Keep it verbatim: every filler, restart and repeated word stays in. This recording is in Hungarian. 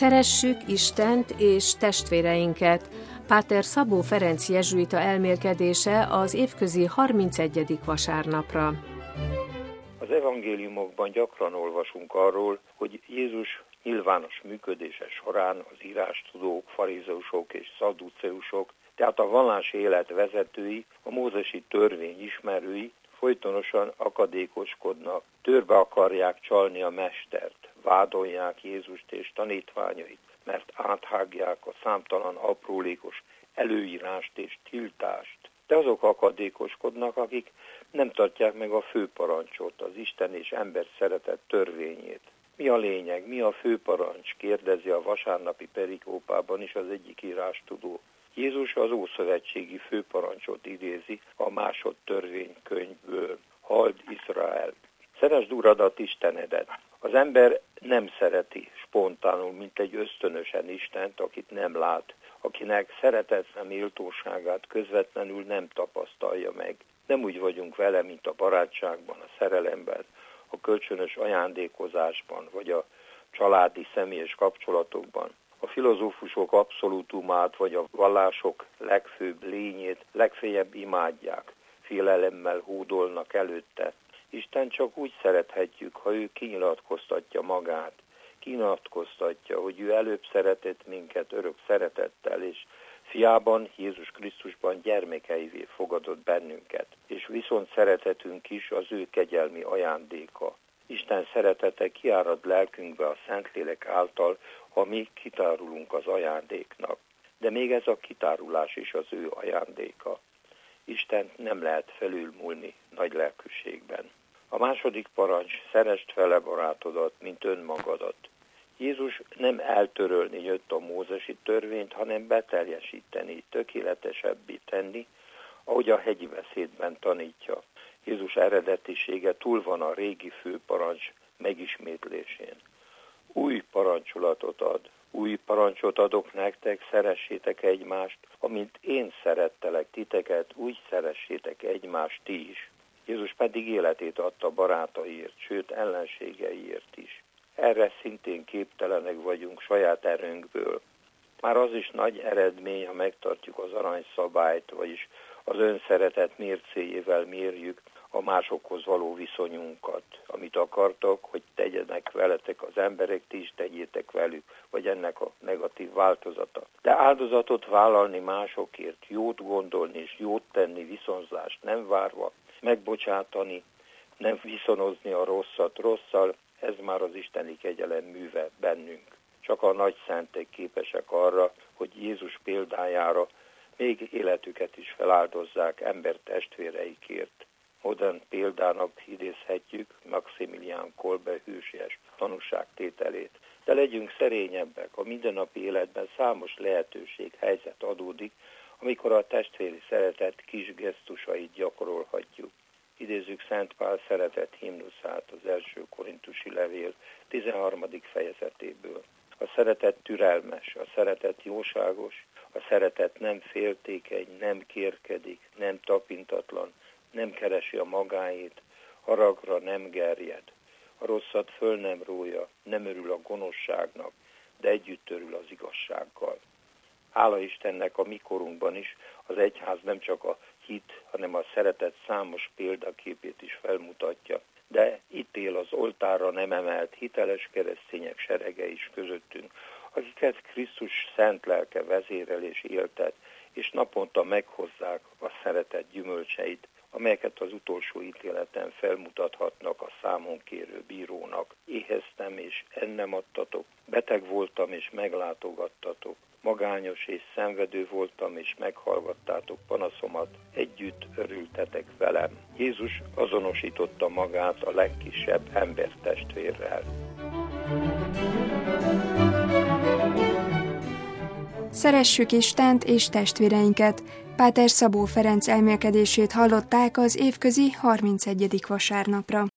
Szeressük Istent és testvéreinket. Páter Szabó Ferenc jezsuita elmélkedése az évközi harmincegyedik vasárnapra. Az evangéliumokban gyakran olvasunk arról, hogy Jézus nyilvános működése során az írástudók, farizeusok és szadduceusok, tehát a vallási élet vezetői, a mózesi törvény ismerői folytonosan akadékoskodnak, törbe akarják csalni a mestert, vádolják Jézust és tanítványait, mert áthágják a számtalan aprólékos előírást és tiltást. De azok akadékoskodnak, akik nem tartják meg a főparancsot, az Isten és ember szeretet törvényét. Mi a lényeg, mi a főparancs? Kérdezi a vasárnapi perikópában is az egyik írástudó. Jézus az ószövetségi főparancsot idézi a másod törvénykönyvből. Halld Izrael! Szeresd Uradat, Istenedet! Az ember nem szereti spontánul, mint egy ösztönösen Istent, akit nem lát, akinek szeretetre méltóságát közvetlenül nem tapasztalja meg. Nem úgy vagyunk vele, mint a barátságban, a szerelemben, a kölcsönös ajándékozásban, vagy a családi személyes kapcsolatokban. A filozófusok abszolútumát, vagy a vallások legfőbb lényét legfeljebb imádják, félelemmel hódolnak előtte. Isten csak úgy szerethetjük, ha ő kinyilatkoztatja magát, kinyilatkoztatja, hogy ő előbb szeretett minket örök szeretettel, és fiában, Jézus Krisztusban gyermekeivé fogadott bennünket, és viszont szeretetünk is az ő kegyelmi ajándéka. Isten szeretete kiárad lelkünkbe a Szentlélek által, ha mi kitárulunk az ajándéknak. De még ez a kitárulás is az ő ajándéka. Istent nem lehet felülmúlni nagy lelkűségben. A második parancs, szeresd fele barátodat, mint önmagadat. Jézus nem eltörölni jött a mózesi törvényt, hanem beteljesíteni, tökéletesebbé tenni, ahogy a hegyi beszédben tanítja. Jézus eredetisége túl van a régi főparancs megismétlésén. Új parancsolatot ad, új parancsot adok nektek, szeressétek egymást, amint én szerettelek titeket, úgy szeressétek egymást ti is. Jézus pedig életét adta barátaiért, sőt ellenségeiért is. Erre szintén képtelenek vagyunk saját erőnkből. Már az is nagy eredmény, ha megtartjuk az aranyszabályt, vagyis az önszeretet mércéjével mérjük a másokhoz való viszonyunkat. Amit akartok, hogy tegyenek veletek az emberek, ti is tegyétek velük, vagy ennek a negatív változata. De áldozatot vállalni másokért, jót gondolni és jót tenni, viszonzást nem várva, megbocsátani, nem viszonozni a rosszat rosszal, ez már az isteni kegyelem műve bennünk. Csak a nagy szentek képesek arra, hogy Jézus példájára még életüket is feláldozzák ember testvéreikért. Modern példának idézhetjük Maximilián Kolbe hősies tanúságtételét. De legyünk szerényebbek, a mindennapi életben számos lehetőség, helyzet adódik, amikor a testvéri szeretet kis gesztusait gyakorolhatjuk. Idézzük Szent Pál szeretet himnuszát az első korintusi levél tizenharmadik fejezetéből. A szeretet türelmes, a szeretet jóságos, a szeretet nem féltékeny, nem kérkedik, nem tapintatlan, nem keresi a magáét, haragra nem gerjed. A rosszat föl nem rója, nem örül a gonoszságnak, de együtt örül az igazsággal. Hála Istennek, a mi korunkban is az egyház nem csak a hit, hanem a szeretet számos példaképét is felmutatja. De itt él az oltárra nem emelt hiteles keresztények serege is közöttünk, akiket Krisztus szent lelke vezérel és éltet, és naponta meghozzák a szeretet gyümölcseit, amelyeket az utolsó ítéleten felmutathatnak a számon kérő bírónak. Éheztem és ennem adtatok, beteg voltam és meglátogattatok, magányos és szenvedő voltam és meghallgattátok panaszomat, együtt örültetek velem. Jézus azonosította magát a legkisebb embertestvérrel. Szeressük Istent és testvéreinket! Páter Szabó Ferenc elmélkedését hallották az évközi harmincegyedik vasárnapra.